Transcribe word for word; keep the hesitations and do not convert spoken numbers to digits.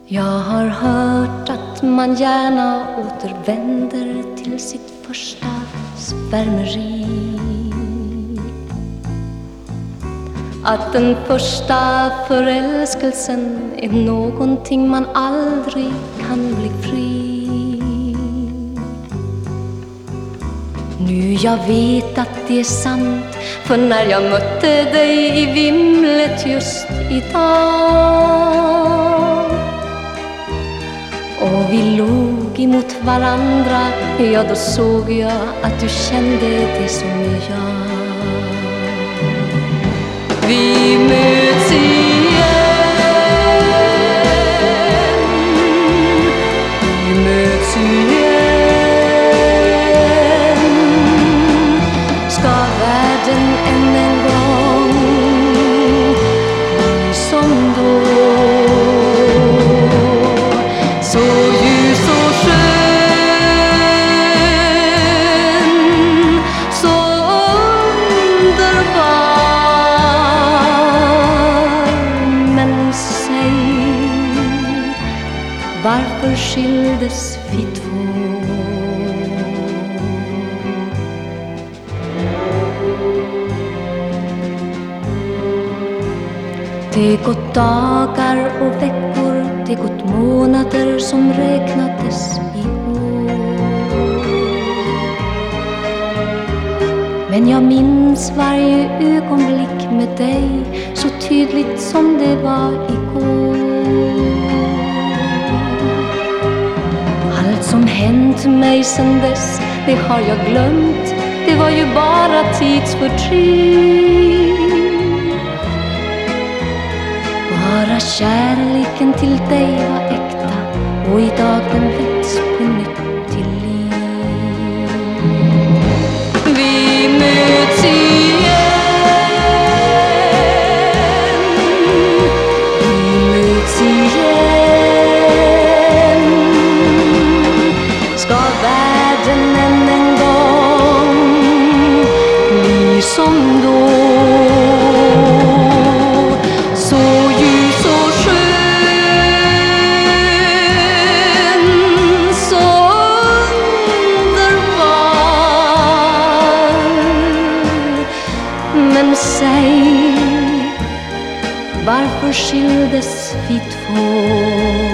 Jag har hört att man gärna återvänder till sitt första svärmeri. Att den första förälskelsen är någonting man aldrig kan bli fri. Nu jag vet att det är sant, för när jag mötte dig i vimlet just idag och vi låg emot varandra, ja då såg jag att du kände det som jag. Vi möts igen, vi möts igen. Ska världen än en gång bli som då, så ljus och skön, så underbar. Men säg, varför skildes vi två? Det gått dagar och veckor, det gått månader som räknades i år. Men jag minns varje ögonblick med dig så tydligt som det var igår. Allt som hänt mig sen dess, det har jag glömt. Det var ju bara tidsfördriv. Bara kärleken till dig var äkta, och idag den väcks på nytt till liv. Vi möts igen, vi möts igen. Ska världen än en gång bli som då, så ljus och skön, så underbar. Men säg, varför skildes vi två?